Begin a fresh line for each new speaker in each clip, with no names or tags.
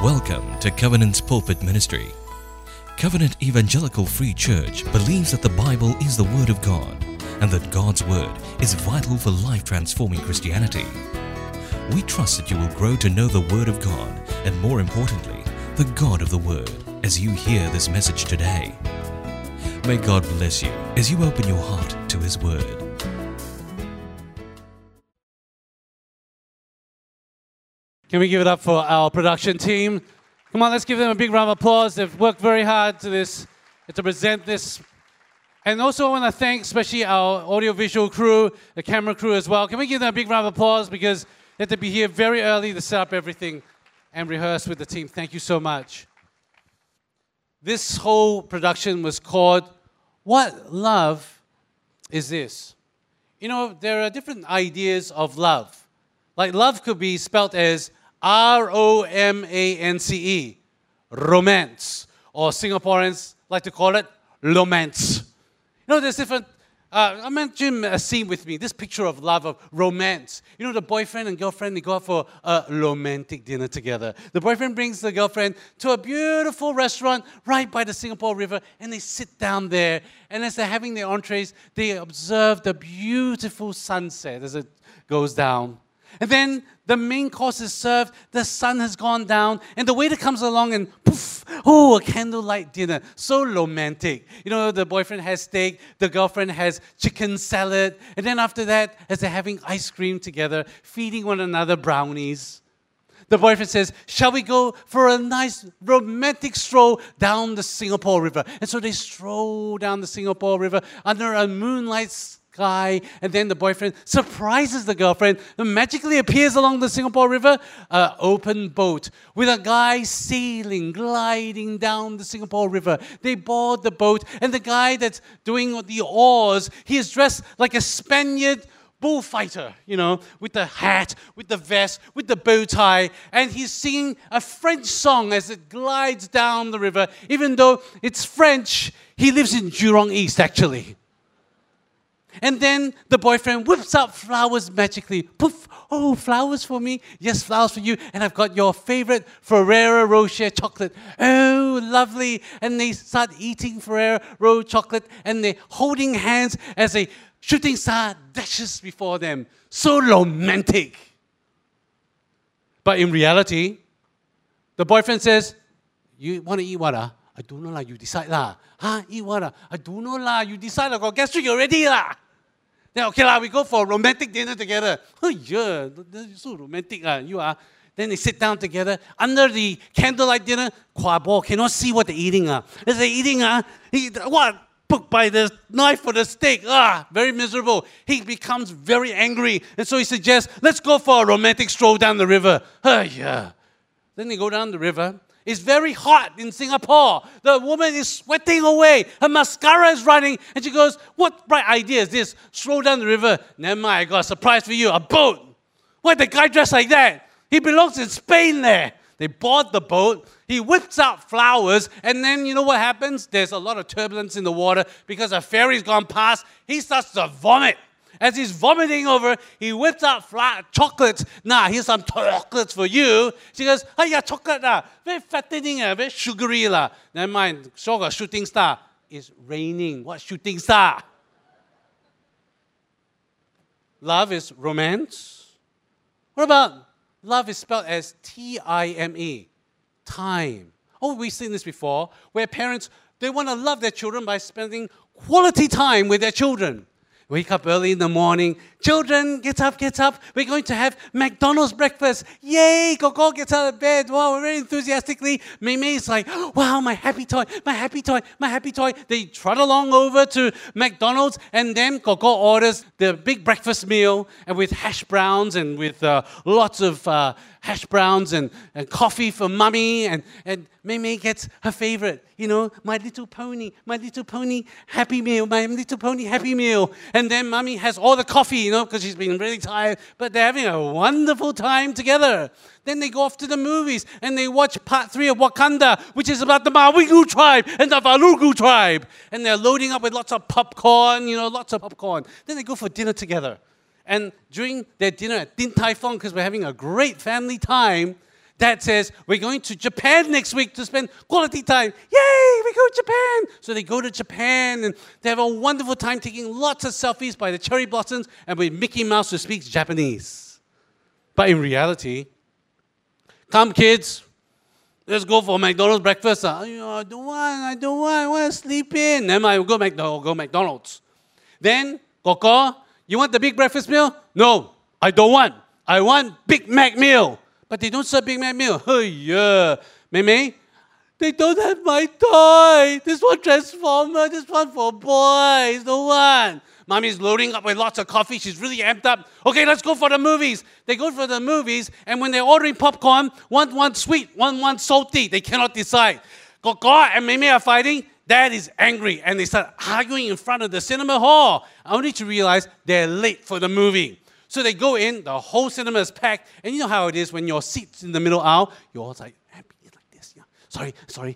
Welcome to Covenant's Pulpit Ministry. Covenant Evangelical Free Church believes that the Bible is the Word of God and that God's Word is vital for life-transforming Christianity. We trust that you will grow to know the Word of God and, more importantly, the God of the Word as you hear this message today. May God bless you as you open your heart to His Word.
Can we give it up for our production team? Come on, let's give them a big round of applause. They've worked very hard to present this. And also I want to thank especially our audiovisual crew, the camera crew as well. Can we give them a big round of applause because they had to be here very early to set up everything and rehearse with the team. Thank you so much. This whole production was called What Love Is This? You know, there are different ideas of love. Like love could be spelled as R-O-M-A-N-C-E, romance, or Singaporeans like to call it lomance. You know, there's different, imagine a scene with me, this picture of love, of romance. You know, the boyfriend and girlfriend, they go out for a romantic dinner together. The boyfriend brings the girlfriend to a beautiful restaurant right by the Singapore River, and they sit down there, and as they're having their entrees, they observe the beautiful sunset as it goes down. And then the main course is served, the sun has gone down, and the waiter comes along and poof, oh, a candlelight dinner. So romantic. You know, the boyfriend has steak, the girlfriend has chicken salad, and then after that, as they're having ice cream together, feeding one another brownies, the boyfriend says, shall we go for a nice romantic stroll down the Singapore River? And so they stroll down the Singapore River under a moonlight sky, and then the boyfriend surprises the girlfriend and magically appears along the Singapore River, an open boat with a guy sailing, gliding down the Singapore River. They board the boat, and the guy that's doing the oars, he is dressed like a Spaniard bullfighter, you know, with the hat, with the vest, with the bow tie, and he's singing a French song as it glides down the river. Even though it's French, he lives in Jurong East, actually. And then the boyfriend whips out flowers magically. Poof! Oh, flowers for me? Yes, flowers for you. And I've got your favorite Ferrero Rocher chocolate. Oh, lovely. And they start eating Ferrero Rocher chocolate, and they're holding hands as a shooting star dashes before them. So romantic. But in reality, the boyfriend says, you want to eat what? I don't know lah, you decide lah. Huh? Eat what? I don't know lah, you decide. I got gastric already lah. Then okay lah, we go for a romantic dinner together. Oh yeah, so romantic lah, you are. Then they sit down together under the candlelight dinner. Kwa bo cannot see what they're eating ah. As they're eating what? Poked by the knife for the steak. Very miserable. He becomes very angry, and so he suggests, let's go for a romantic stroll down the river. Oh yeah. Then they go down the river. It's very hot in Singapore. The woman is sweating away. Her mascara is running. And she goes, what bright idea is this? Stroll down the river. Never mind, I got a surprise for you. A boat. Why the guy dressed like that? He belongs in Spain there. They board the boat. He whips out flowers. And then you know what happens? There's a lot of turbulence in the water because a ferry's gone past. He starts to vomit. As he's vomiting over, he whips out chocolates. Nah, here's some chocolates for you. She goes, oh yeah, chocolate lah. Very fattening, very sugary lah. Never mind, show a shooting star. It's raining. What shooting star? Love is romance. What about love is spelled as T-I-M-E, time. Oh, we've seen this before, where parents, they want to love their children by spending quality time with their children. Wake up early in the morning. Children, get up, get up. We're going to have McDonald's breakfast. Yay, Gogo gets out of bed. Wow, very enthusiastically. Mei is like, wow, my happy toy, my happy toy, my happy toy. They trot along over to McDonald's, and then Gogo orders the big breakfast meal and with hash browns and with lots of hash browns and coffee for Mummy, and Mei gets her favorite, you know, My Little Pony Happy Meal, My Little Pony Happy Meal. And then Mummy has all the coffee, you know, because she's been really tired, but they're having a wonderful time together. Then they go off to the movies, and they watch part 3 of Wakanda, which is about the Mawigu tribe and the Valugu tribe. And they're loading up with lots of popcorn, you know, lots of popcorn. Then they go for dinner together. And during their dinner at Din Tai Fung, because we're having a great family time, Dad says, we're going to Japan next week to spend quality time. Yay, we go to Japan. So they go to Japan and they have a wonderful time taking lots of selfies by the cherry blossoms and with Mickey Mouse who speaks Japanese. But in reality, come kids, let's go for McDonald's breakfast. I don't want, I want to sleep in. Then I will go McDonald's. Then, Koko, you want the big breakfast meal? No, I don't want. I want Big Mac meal. But they don't serve Big Mac meal. Oh, yeah. Mei, they don't have my toy. This one Transformer, this one for boys. No one. Mommy's loading up with lots of coffee. She's really amped up. Okay, let's go for the movies. They go for the movies, and when they're ordering popcorn, one wants sweet, one wants salty. They cannot decide. Koko and Mei are fighting. Dad is angry, and they start arguing in front of the cinema hall, only to realize they're late for the movie. So they go in, the whole cinema is packed, and you know how it is when your seat's in the middle aisle, you're all like this. Yeah. Sorry.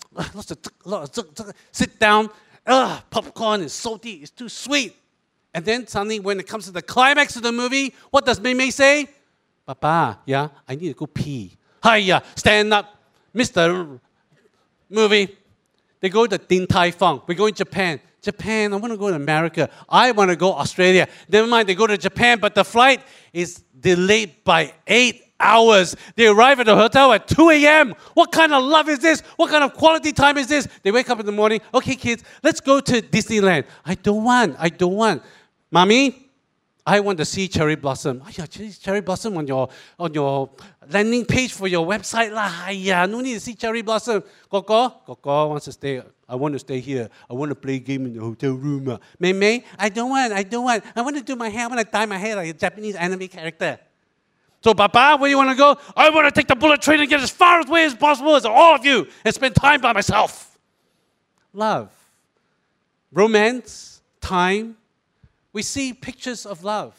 Sit down. Popcorn is salty, it's too sweet. And then suddenly, when it comes to the climax of the movie, what does Mei say? Papa, yeah, I need to go pee. Hiya, stand up, Mr. Movie. They go to Din Tai Fung. We're going to Japan. I want to go to America. I want to go Australia. Never mind, they go to Japan, but the flight is delayed by 8 hours. They arrive at the hotel at 2 a.m. What kind of love is this? What kind of quality time is this? They wake up in the morning. Okay, kids, let's go to Disneyland. I don't want. Mommy, I want to see cherry blossom. Oh, yeah, cherry blossom on your landing page for your website lah. Yeah, no need to see cherry blossom. Koko wants to stay. I want to stay here. I want to play game in the hotel room. Mei, I don't want. I want to do my hair. I want to dye my hair like a Japanese anime character. So, Papa, where do you want to go? I want to take the bullet train and get as far away as possible as all of you and spend time by myself. Love. Romance. Time. We see pictures of love.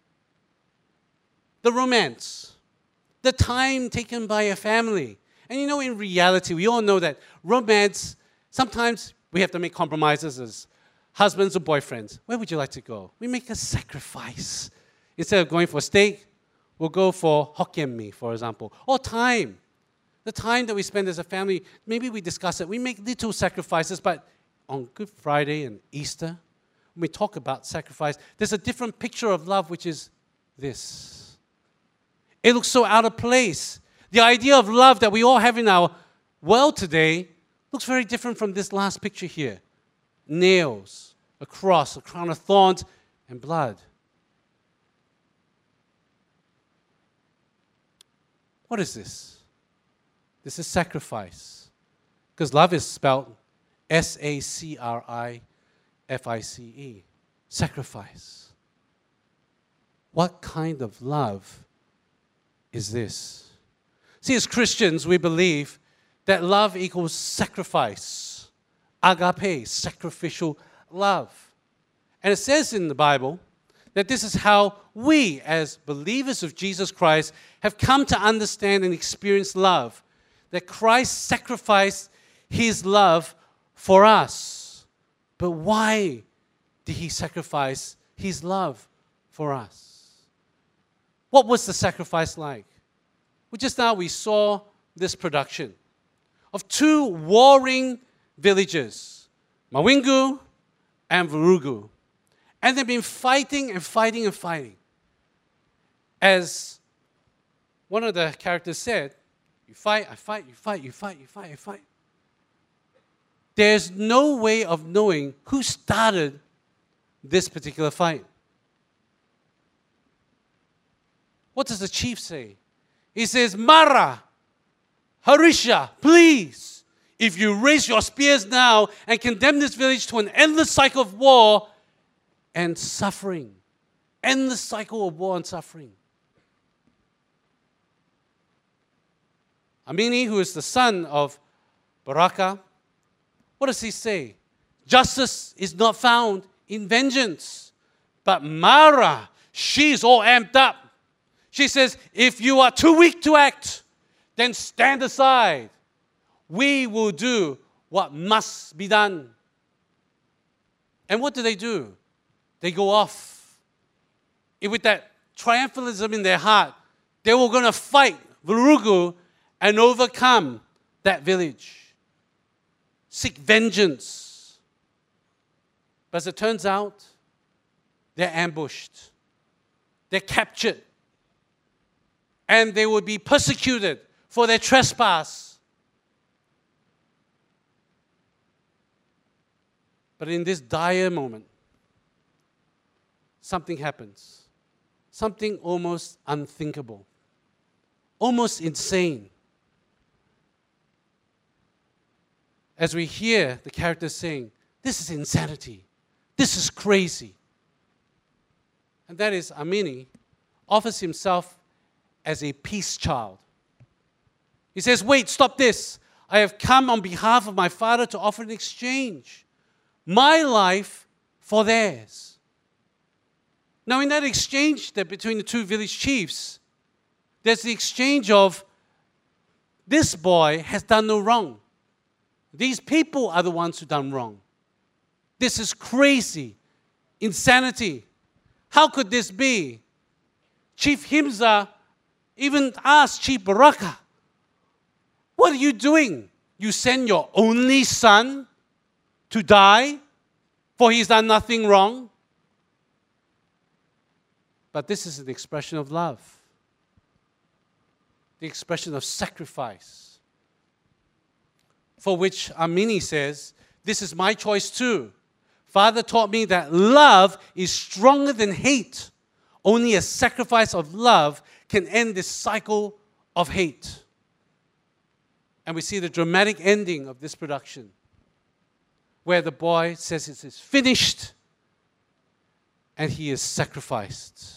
The romance. The time taken by a family. And you know, in reality, we all know that romance, sometimes we have to make compromises as husbands or boyfriends. Where would you like to go? We make a sacrifice. Instead of going for steak, we'll go for Hokkien mee, for example. Or time. The time that we spend as a family, maybe we discuss it. We make little sacrifices, but on Good Friday and Easter, when we talk about sacrifice, there's a different picture of love, which is this. It looks so out of place. The idea of love that we all have in our world today looks very different from this last picture here. Nails, a cross, a crown of thorns, and blood. What is this? This is sacrifice. Because love is spelled S-A-C-R-I-F-I-C-E. Sacrifice. What kind of love is this? See, as Christians, we believe that love equals sacrifice. Agape, sacrificial love. And it says in the Bible that this is how we, as believers of Jesus Christ, have come to understand and experience love. That Christ sacrificed his love for us. But why did he sacrifice his love for us? What was the sacrifice like? Well, just now we saw this production of two warring villages, Mawingu and Vurugu. And they've been fighting and fighting and fighting. As one of the characters said, you fight, I fight, you fight, you fight, you fight, you fight. There's no way of knowing who started this particular fight. What does the chief say? He says, Mara, Harisha, please, if you raise your spears now and condemn this village to an endless cycle of war and suffering. Endless cycle of war and suffering. Amini, who is the son of Baraka, what does he say? Justice is not found in vengeance. But Mara, she's all amped up. She says, if you are too weak to act, then stand aside. We will do what must be done. And what do? They go off. With that triumphalism in their heart, they were going to fight Vurugu and overcome that village, seek vengeance. But as it turns out, they're ambushed, they're captured, and they will be persecuted for their trespass. But in this dire moment, something happens. Something almost unthinkable, almost insane. As we hear the characters saying, "This is insanity. This is crazy." And that is, Amini offers himself as a peace child. He says, "Wait, stop this. I have come on behalf of my father to offer an exchange. My life for theirs." Now, in that exchange between the two village chiefs, there's the exchange of, this boy has done no wrong. These people are the ones who done wrong. This is crazy. Insanity. How could this be? Chief Himza even asked Chief Baraka, "What are you doing? You send your only son to die for he's done nothing wrong?" But this is an expression of love, the expression of sacrifice, for which Amini says, "This is my choice too. Father taught me that love is stronger than hate. Only a sacrifice of love can end this cycle of hate." And we see the dramatic ending of this production, where the boy says it is finished and he is sacrificed.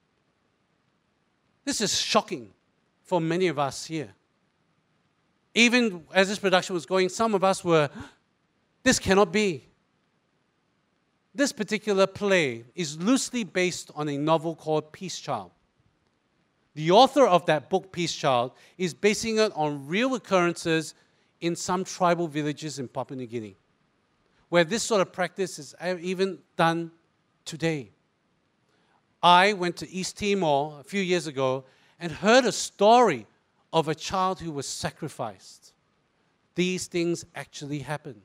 This is shocking for many of us here. Even as this production was going, some of us were, this cannot be. This particular play is loosely based on a novel called Peace Child. The author of that book, Peace Child, is basing it on real occurrences in some tribal villages in Papua New Guinea, where this sort of practice is even done today. I went to East Timor a few years ago and heard a story of a child who was sacrificed. These things actually happen.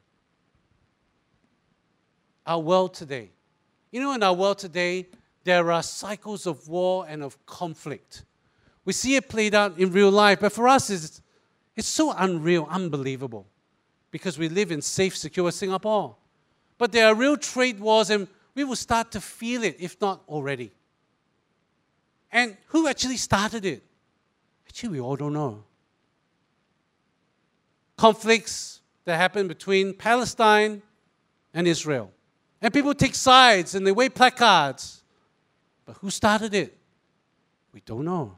Our world today. In our world today, there are cycles of war and of conflict. We see it played out in real life, but for us, it's so unreal, unbelievable, because we live in safe, secure Singapore. But there are real trade wars, and we will start to feel it, if not already. And who actually started it? Actually, we all don't know. Conflicts that happen between Palestine and Israel. And people take sides and they wave placards. But who started it? We don't know.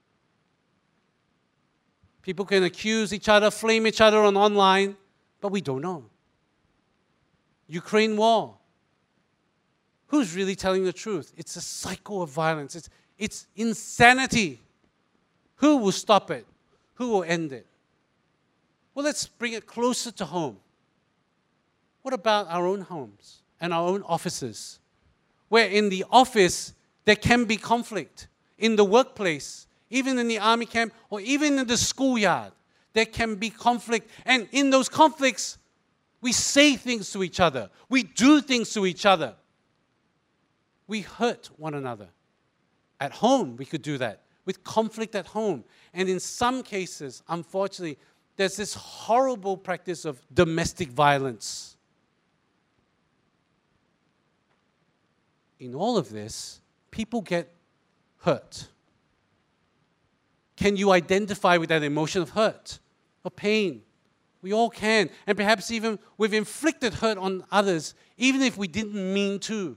People can accuse each other, flame each other online, but we don't know. Ukraine war. Who's really telling the truth? It's a cycle of violence. It's insanity. Who will stop it? Who will end it? Well, let's bring it closer to home. What about our own homes and our own offices? Where in the office there can be conflict. In the workplace, even in the army camp, or even in the schoolyard, there can be conflict. And in those conflicts, we say things to each other. We do things to each other. We hurt one another. At home, we could do that, with conflict at home. And in some cases, unfortunately, there's this horrible practice of domestic violence. In all of this, people get hurt. Can you identify with that emotion of hurt or pain? We all can. And perhaps even we've inflicted hurt on others, even if we didn't mean to.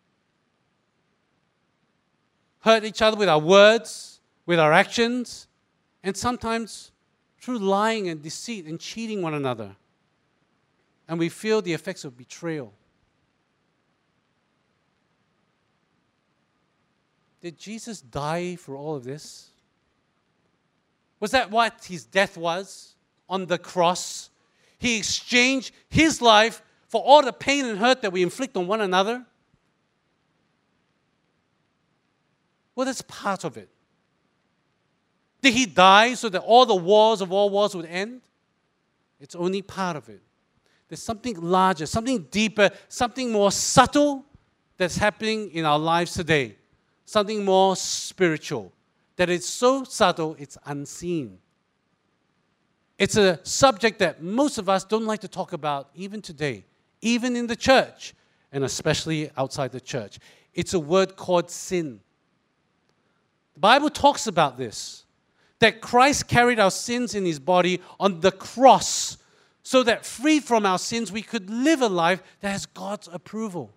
Hurt each other with our words, with our actions, and sometimes through lying and deceit and cheating one another. And we feel the effects of betrayal. Did Jesus die for all of this? Was that what his death was on the cross? He exchanged his life for all the pain and hurt that we inflict on one another? Well, that's part of it. Did he die so that all the wars of all wars would end? It's only part of it. There's something larger, something deeper, something more subtle that's happening in our lives today. Something more spiritual. That it's so subtle, it's unseen. It's a subject that most of us don't like to talk about even today, even in the church, and especially outside the church. It's a word called sin. The Bible talks about this, that Christ carried our sins in his body on the cross so that free from our sins, we could live a life that has God's approval.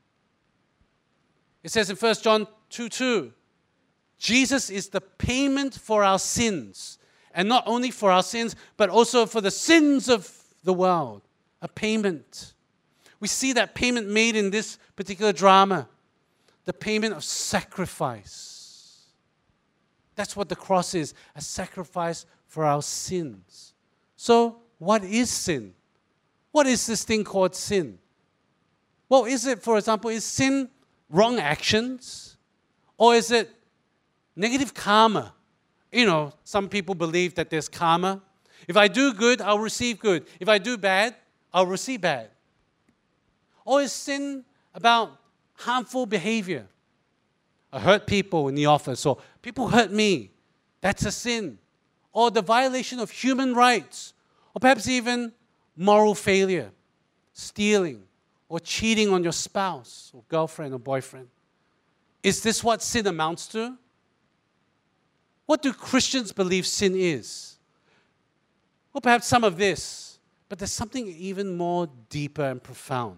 It says in 1 John 2:2, Jesus is the payment for our sins. And not only for our sins, but also for the sins of the world. A payment. We see that payment made in this particular drama. The payment of sacrifice. That's what the cross is. A sacrifice for our sins. So, what is sin? What is this thing called sin? Well, is it, for example, is sin wrong actions? Or is it negative karma? You know, some people believe that there's karma. If I do good, I'll receive good. If I do bad, I'll receive bad. Or is sin about harmful behavior? I hurt people in the office, or people hurt me. That's a sin. Or the violation of human rights, or perhaps even moral failure, stealing, or cheating on your spouse, or girlfriend, or boyfriend. Is this what sin amounts to? What do Christians believe sin is? Well, perhaps some of this, but there's something even more deeper and profound.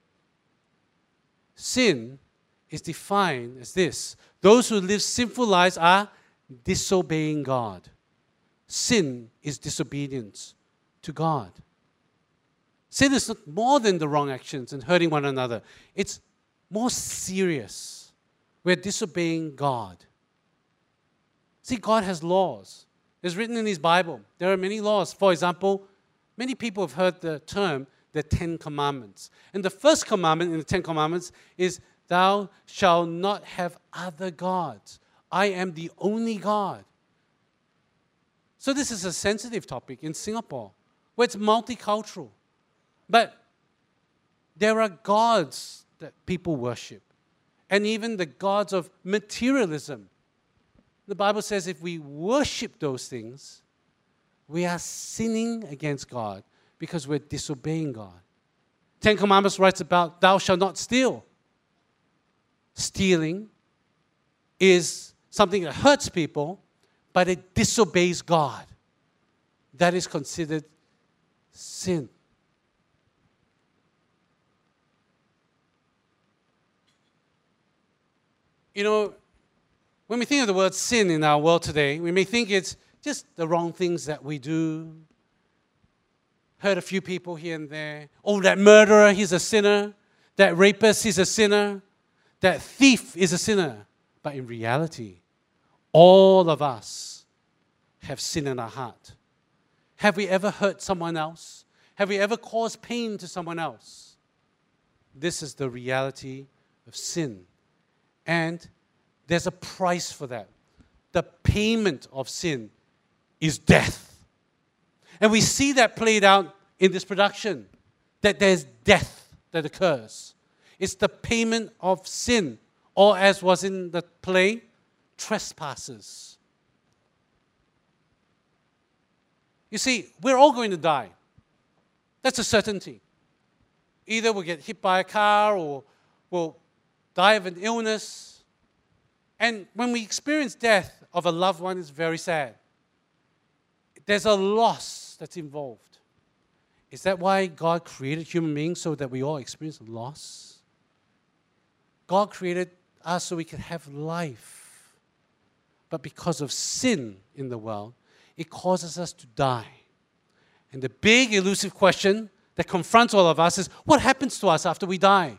Sin is defined as this: those who live sinful lives are disobeying God. Sin is disobedience to God. Sin is not more than the wrong actions and hurting one another. It's more serious. We're disobeying God. See, God has laws. It's written in his Bible. There are many laws. For example, many people have heard the term the Ten Commandments. And the first commandment in the Ten Commandments is, thou shalt not have other gods. I am the only God. So this is a sensitive topic in Singapore, where it's multicultural. But there are gods that people worship, and even the gods of materialism. The Bible says if we worship those things, we are sinning against God because we're disobeying God. Ten Commandments writes about, thou shalt not steal. Stealing is something that hurts people, but it disobeys God. That is considered sin. You know, when we think of the word sin in our world today, we may think it's just the wrong things that we do. Hurt a few people here and there. Oh, that murderer, he's a sinner. That rapist, he's a sinner. That thief is a sinner. But in reality, all of us have sin in our heart. Have we ever hurt someone else? Have we ever caused pain to someone else? This is the reality of sin. And there's a price for that. The payment of sin is death. And we see that played out in this production, that there's death that occurs. It's the payment of sin, or as was in the play, trespasses. You see, we're all going to die. That's a certainty. Either we'll get hit by a car, or we'll die of an illness. And when we experience death of a loved one, it's very sad. There's a loss that's involved. Is that why God created human beings, so that we all experience loss? God created us so we could have life. But because of sin in the world, it causes us to die. And the big elusive question that confronts all of us is, what happens to us after we die?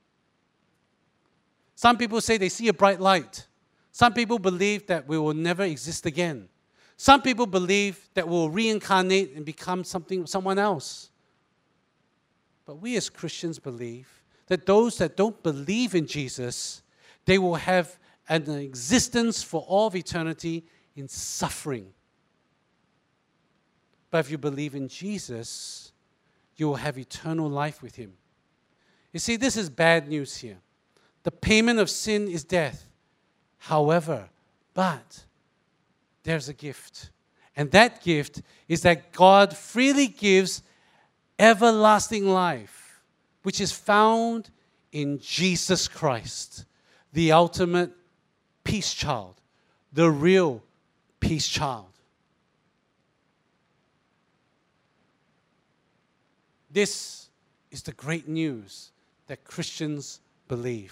Some people say they see a bright light. Some people believe that we will never exist again. Some people believe that we'll reincarnate and become someone else. But we as Christians believe that those that don't believe in Jesus, they will have an existence for all of eternity in suffering. But if you believe in Jesus, you will have eternal life with him. You see, this is bad news here. The payment of sin is death. However, but there's a gift. And that gift is that God freely gives everlasting life, which is found in Jesus Christ, the ultimate peace child, the real peace child. This is the great news that Christians believe.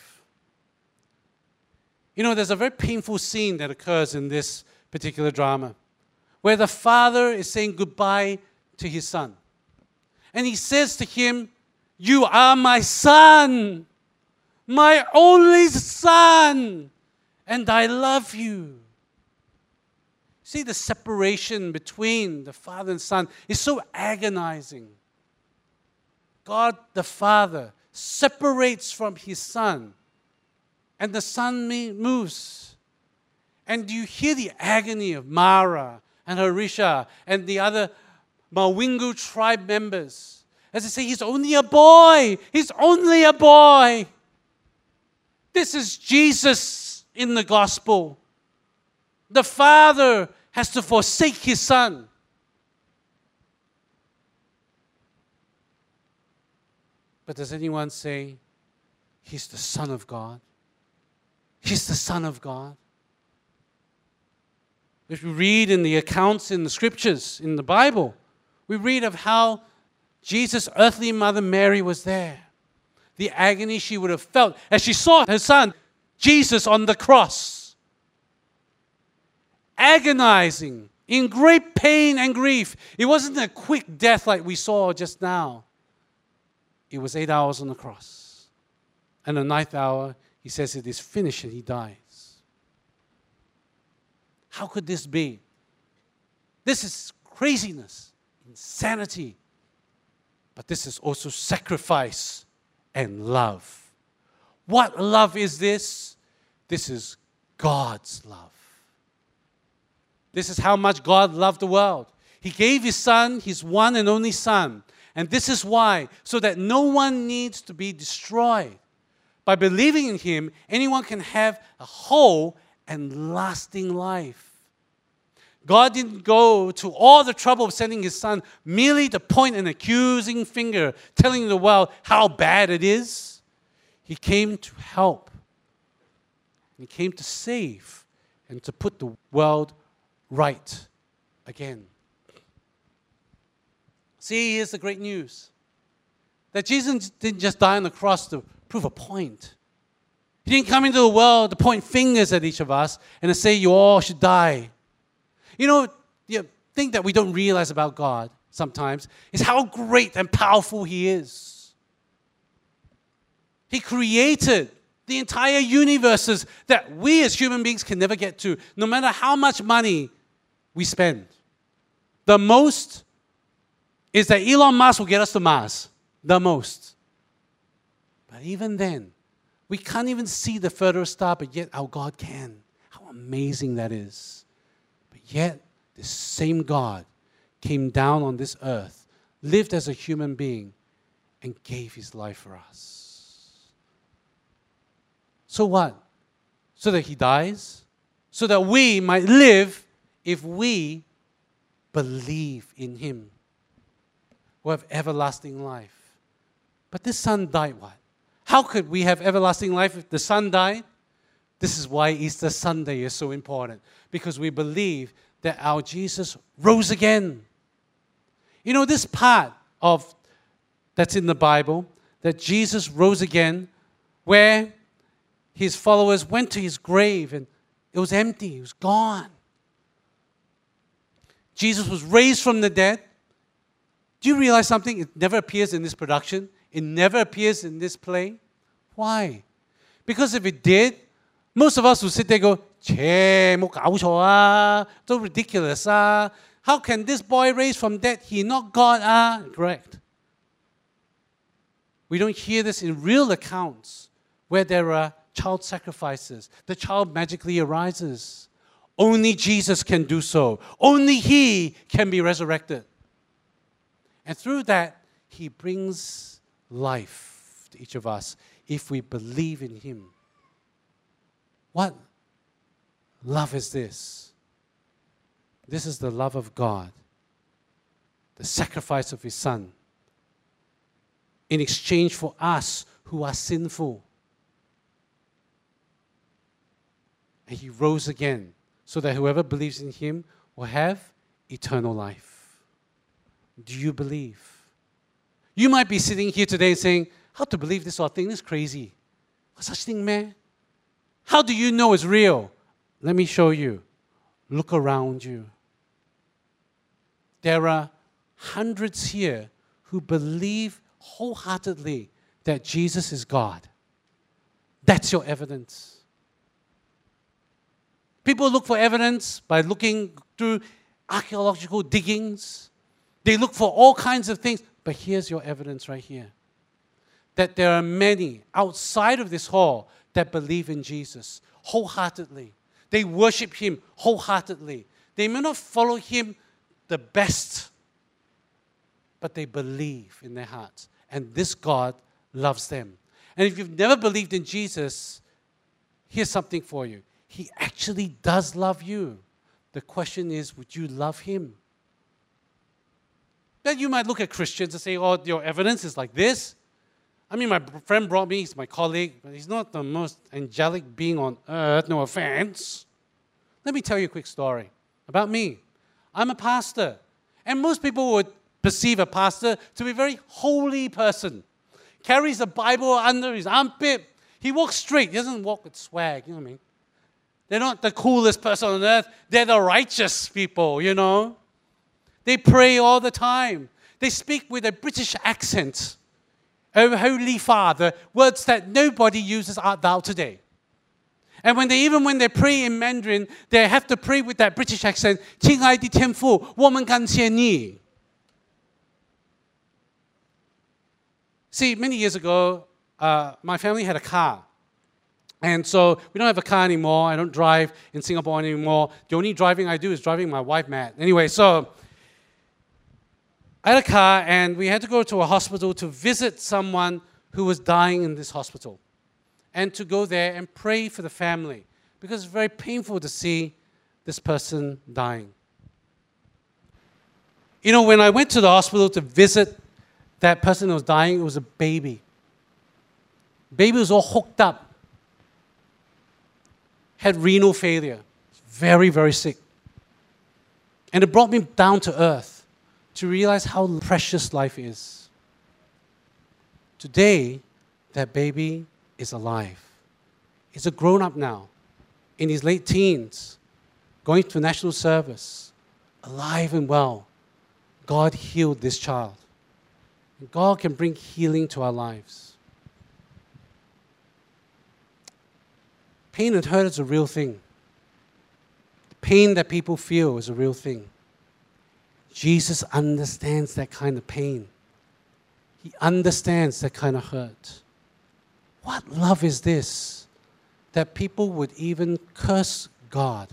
You know, there's a very painful scene that occurs in this particular drama where the father is saying goodbye to his son. And he says to him, "You are my son, my only son, and I love you." See, the separation between the father and son is so agonizing. God the Father separates from his son, and the son moves. And you hear the agony of Mara and Harisha and the other Mawingu tribe members as they say, "He's only a boy. He's only a boy." This is Jesus in the gospel. The father has to forsake his son. But does anyone say, he's the Son of God? He's the Son of God. If we read in the accounts in the scriptures, in the Bible, we read of how Jesus' earthly mother Mary was there. The agony she would have felt as she saw her son, Jesus, on the cross. Agonizing, in great pain and grief. It wasn't a quick death like we saw just now. It was 8 hours on the cross. And the 9th hour, he says it is finished and he dies. How could this be? This is craziness, insanity. But this is also sacrifice and love. What love is this? This is God's love. This is how much God loved the world. He gave his son, his one and only son. And this is why, so that no one needs to be destroyed. By believing in him, anyone can have a whole and lasting life. God didn't go to all the trouble of sending his son merely to point an accusing finger, telling the world how bad it is. He came to help. He came to save and to put the world right again. See, here's the great news. That Jesus didn't just die on the cross to prove a point. He didn't come into the world to point fingers at each of us and to say you all should die. You know, the thing that we don't realize about God sometimes is how great and powerful he is. He created the entire universes that we as human beings can never get to, no matter how much money we spend. The most is that Elon Musk will get us to Mars. The most. But even then, we can't even see the furthest star, but yet our God can. How amazing that is. But yet, this same God came down on this earth, lived as a human being, and gave his life for us. So what? So that he dies? So that we might live if we believe in him. We'll have everlasting life. But this son died what? How could we have everlasting life if the son died? This is why Easter Sunday is so important. Because we believe that our Jesus rose again. You know, this part of that's in the Bible, that Jesus rose again, where his followers went to his grave and it was empty, it was gone. Jesus was raised from the dead. Do you realize something? It never appears in this production. It never appears in this play. Why? Because if it did, most of us would sit there and go, "Chey, mo gao chou ah, so ridiculous ah. How can this boy raised from dead? He not God ah." Correct. We don't hear this in real accounts where there are child sacrifices. The child magically arises. Only Jesus can do so. Only He can be resurrected. And through that, He brings life to each of us if we believe in Him. What love is this? This is the love of God, the sacrifice of His Son, in exchange for us who are sinful. And He rose again so that whoever believes in Him will have eternal life. Do you believe? You might be sitting here today saying, how to believe this sort of thing? This is crazy. What's such thing, man? How do you know it's real? Let me show you. Look around you. There are hundreds here who believe wholeheartedly that Jesus is God. That's your evidence. People look for evidence by looking through archaeological diggings. They look for all kinds of things. But here's your evidence right here. That there are many outside of this hall that believe in Jesus wholeheartedly. They worship Him wholeheartedly. They may not follow Him the best, but they believe in their hearts. And this God loves them. And if you've never believed in Jesus, here's something for you. He actually does love you. The question is, would you love Him? Then you might look at Christians and say, oh, your evidence is like this. I mean, my friend brought me, he's my colleague, but he's not the most angelic being on earth, no offense. Let me tell you a quick story about me. I'm a pastor. And most people would perceive a pastor to be a very holy person. Carries a Bible under his armpit. He walks straight. He doesn't walk with swag, you know what I mean? They're not the coolest person on earth. They're the righteous people, you know? They pray all the time. They speak with a British accent. Oh, Holy Father, words that nobody uses art thou today. And even when they pray in Mandarin, they have to pray with that British accent. 亲爱的天父，我们感谢你. See, many years ago, my family had a car. And so we don't have a car anymore. I don't drive in Singapore anymore. The only driving I do is driving my wife mad. Anyway, so I had a car, and we had to go to a hospital to visit someone who was dying in this hospital, and to go there and pray for the family, because it's very painful to see this person dying. You know, when I went to the hospital to visit that person who was dying, it was a baby. Baby was all hooked up, had renal failure, very, very sick. And it brought me down to earth to realize how precious life is. Today, that baby is alive. He's a grown-up now, in his late teens, going to national service, alive and well. God healed this child. And God can bring healing to our lives. Pain and hurt is a real thing. The pain that people feel is a real thing. Jesus understands that kind of pain. He understands that kind of hurt. What love is this? That people would even curse God,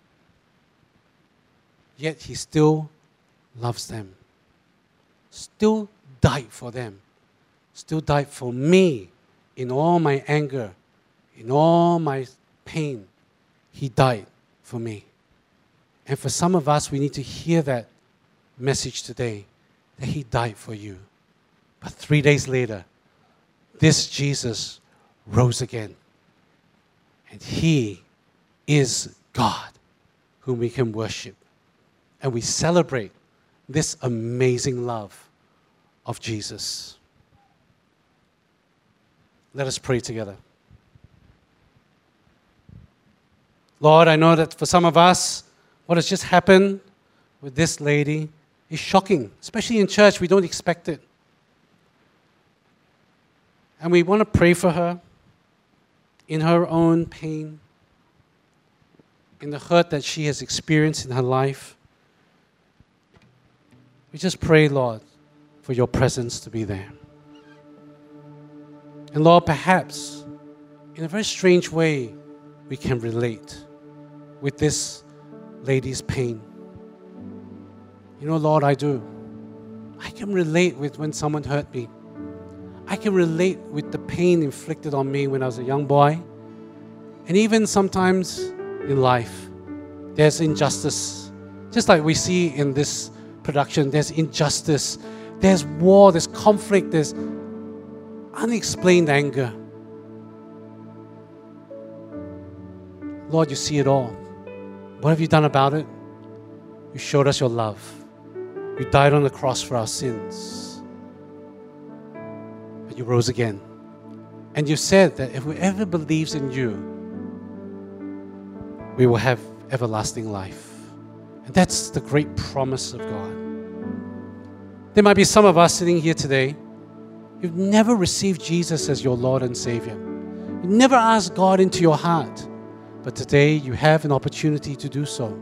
yet He still loves them. Still died for them. Still died for me in all my anger, in all my pain. He died for me. And for some of us, we need to hear that message today, that He died for you. But 3 days later, this Jesus rose again. And He is God whom we can worship. And we celebrate this amazing love of Jesus. Let us pray together. Lord, I know that for some of us, what has just happened with this lady is shocking. Especially in church, we don't expect it. And we want to pray for her in her own pain, in the hurt that she has experienced in her life. We just pray, Lord, for your presence to be there. And Lord, perhaps in a very strange way, we can relate with this lady's pain. You know, Lord, I do. I can relate with when someone hurt me. I can relate with the pain inflicted on me when I was a young boy. And even sometimes in life, there's injustice. Just like we see in this production, there's injustice, there's war, there's conflict, there's unexplained anger. Lord, you see it all. What have you done about it? You showed us your love. You died on the cross for our sins. But you rose again. And you said that if whoever believes in you, we will have everlasting life. And that's the great promise of God. There might be some of us sitting here today, you've never received Jesus as your Lord and Savior. You never asked God into your heart. But today you have an opportunity to do so.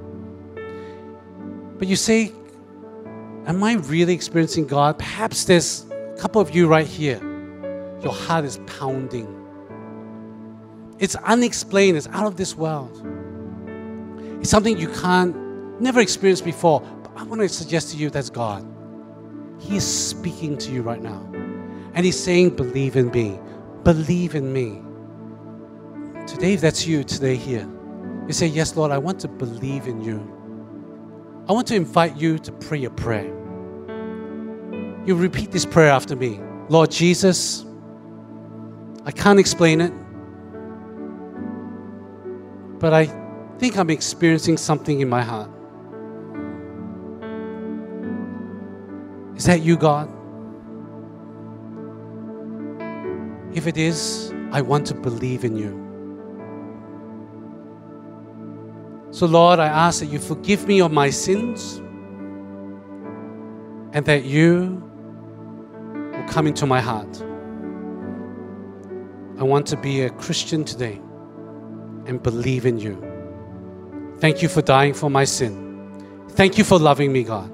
But you say, am I really experiencing God? Perhaps there's a couple of you right here. Your heart is pounding. It's unexplained. It's out of this world. It's something you never experienced before. But I want to suggest to you that's God. He is speaking to you right now. And He's saying, believe in me. Believe in me. Today, if that's you today here, you say, yes, Lord, I want to believe in you. I want to invite you to pray a prayer. You repeat this prayer after me. Lord Jesus, I can't explain it, but I think I'm experiencing something in my heart. Is that you, God? If it is, I want to believe in you. So, Lord, I ask that you forgive me of my sins and that you will come into my heart. I want to be a Christian today and believe in you. Thank you for dying for my sin. Thank you for loving me, God.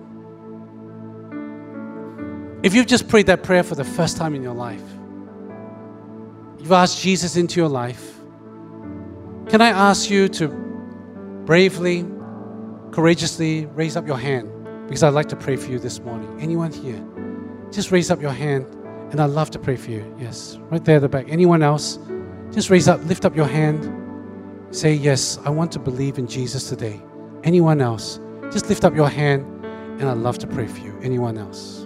If you've just prayed that prayer for the first time in your life, you've asked Jesus into your life, can I ask you to bravely, courageously raise up your hand, because I'd like to pray for you this morning. Anyone here? Just raise up your hand, and I'd love to pray for you. Yes, right there at the back. Anyone else? Just lift up your hand. Say, yes, I want to believe in Jesus today. Anyone else? Just lift up your hand, and I'd love to pray for you. Anyone else?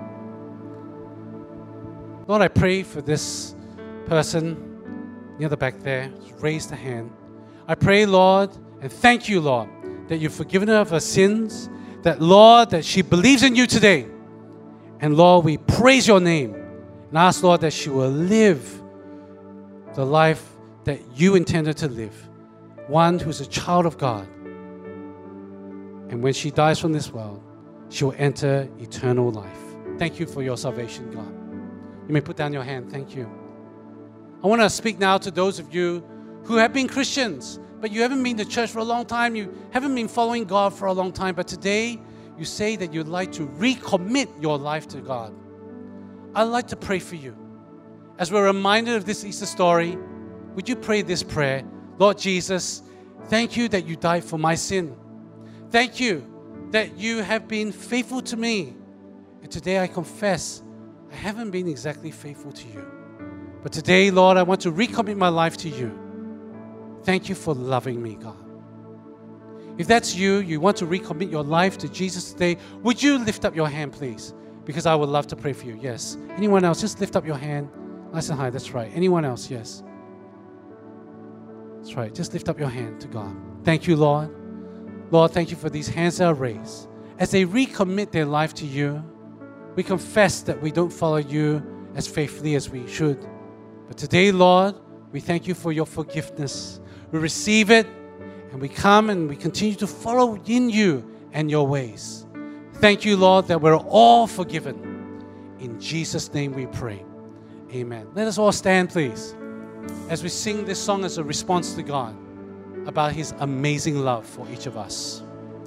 Lord, I pray for this person near the back there. Just raise the hand. I pray, Lord, and thank you, Lord, that you've forgiven her of her sins, that, Lord, that she believes in you today. And, Lord, we praise your name and ask, Lord, that she will live the life that you intended to live, one who's a child of God. And when she dies from this world, she will enter eternal life. Thank you for your salvation, God. You may put down your hand. Thank you. I want to speak now to those of you who have been Christians, but you haven't been to church for a long time. You haven't been following God for a long time. But today, you say that you'd like to recommit your life to God. I'd like to pray for you. As we're reminded of this Easter story, would you pray this prayer? Lord Jesus, thank you that you died for my sin. Thank you that you have been faithful to me. And today I confess I haven't been exactly faithful to you. But today, Lord, I want to recommit my life to you. Thank you for loving me, God. If that's you, you want to recommit your life to Jesus today, would you lift up your hand, please? Because I would love to pray for you. Yes. Anyone else? Just lift up your hand. Nice and high. That's right. Anyone else? Yes. That's right. Just lift up your hand to God. Thank you, Lord. Lord, thank you for these hands that are raised. As they recommit their life to you, we confess that we don't follow you as faithfully as we should. But today, Lord, we thank you for your forgiveness. We receive it, and we come and we continue to follow in you and your ways. Thank you, Lord, that we're all forgiven. In Jesus' name we pray. Amen. Let us all stand, please, as we sing this song as a response to God about His amazing love for each of us.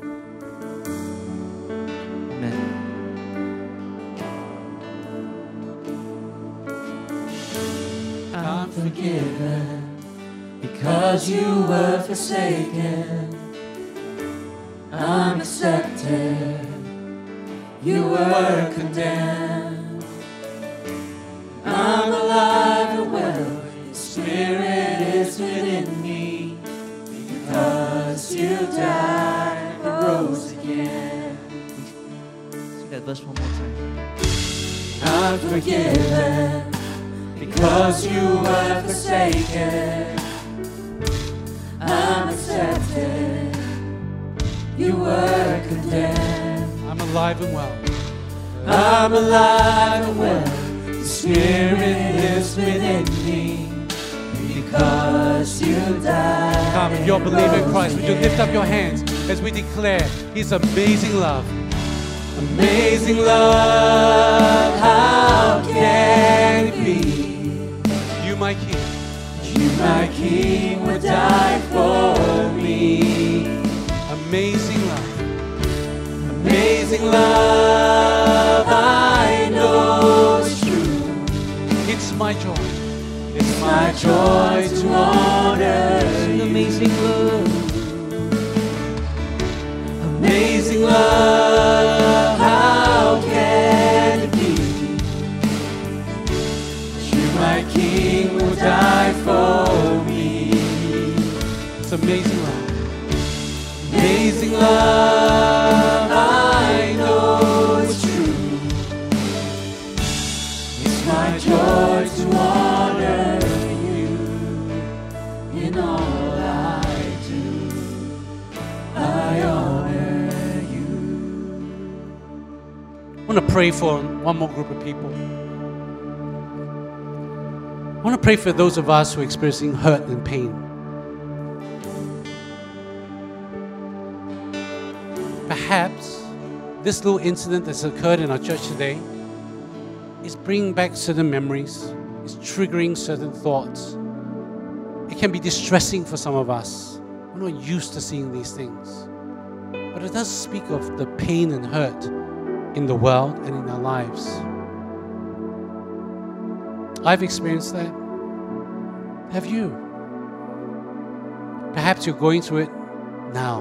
Amen. I'm forgiven because you were forsaken.
I'm accepted. You were condemned. I'm alive and well. Your spirit is within me. Because you died and rose again.
Sing that verse one more time.
I'm forgiven. Because you were forsaken. I'm accepted. You were condemned.
I'm alive and well.
I'm alive and well. The Spirit lives within me. Because you died.
Come, if you're a believer in Christ, would you lift up your hands as we declare His amazing love?
Amazing love, how can it be?
You, my King.
You, my King, would die for me.
Amazing love.
Amazing love, I know it's true.
It's my joy.
It's my joy to honor you.
Amazing love.
Amazing love, how can it be? You, my King, will die for me.
It's amazing love.
Amazing love, I know it's true. It's my joy to honor you in all I do. I honor you.
I want to pray for one more group of people. I want to pray for those of us who are experiencing hurt and pain. Perhaps this little incident that's occurred in our church today is bringing back certain memories, is triggering certain thoughts. It can be distressing for some of us. We're not used to seeing these things. But it does speak of the pain and hurt in the world and in our lives. I've experienced that. Have you? Perhaps you're going through it now.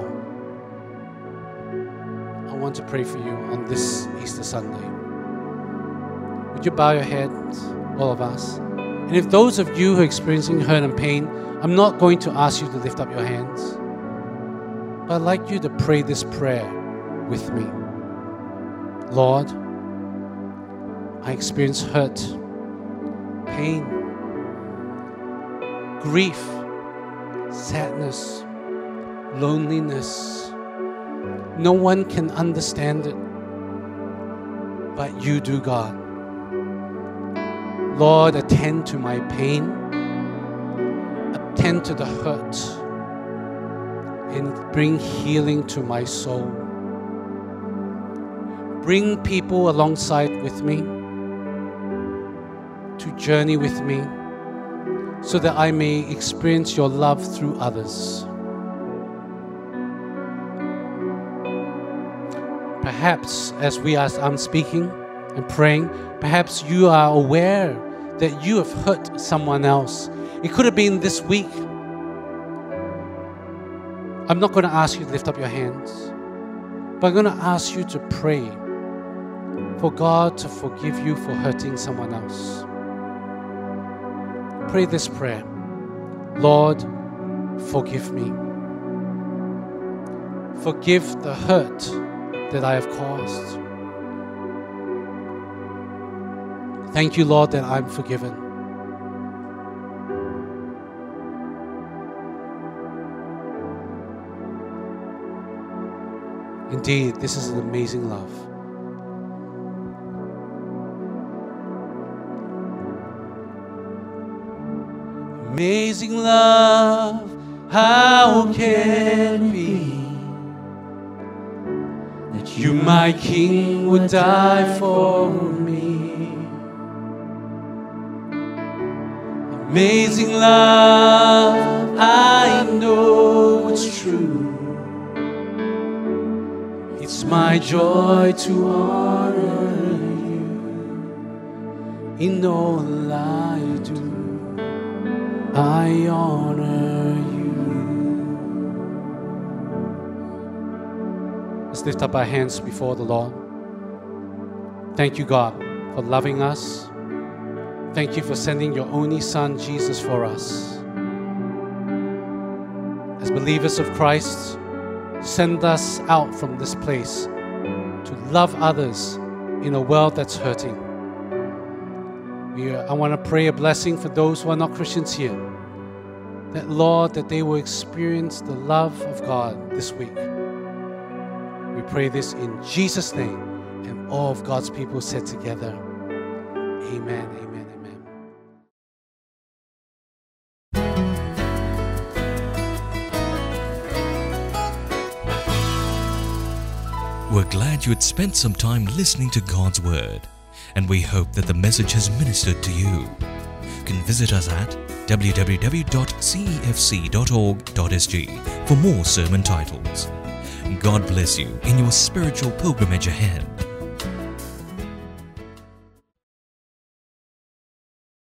I want to pray for you on this Easter Sunday. Would you bow your heads, all of us? And if those of you who are experiencing hurt and pain, I'm not going to ask you to lift up your hands, but I'd like you to pray this prayer with me. Lord, I experience hurt, pain, grief, sadness, loneliness. No one can understand it, but you do, God. Lord, attend to my pain, attend to the hurt, and bring healing to my soul. Bring people alongside with me to journey with me so that I may experience your love through others. Perhaps as I'm speaking and praying, perhaps you are aware that you have hurt someone else. It could have been this week. I'm not going to ask you to lift up your hands, but I'm going to ask you to pray for God to forgive you for hurting someone else. Pray this prayer. Lord, forgive me. Forgive the hurt that I have caused. Thank you, Lord, that I'm forgiven. Indeed, this is an amazing love. Amazing love, how can it be that you, my King, would die for me? Amazing love, I know it's true. It's my joy to honor you in all I do. I honor you. Let's lift up our hands before the Lord. Thank you, God, for loving us. Thank you for sending your only Son, Jesus, for us. As believers of Christ, send us out from this place to love others in a world that's hurting. I want to pray a blessing for those who are not Christians here. That, Lord, that they will experience the love of God this week. We pray this in Jesus' name, and all of God's people said together, amen, amen, amen.
We're glad you had spent some time listening to God's Word, and we hope that the message has ministered to you. You can visit us at www.cefc.org.sg for more sermon titles. God bless you in your spiritual pilgrimage ahead.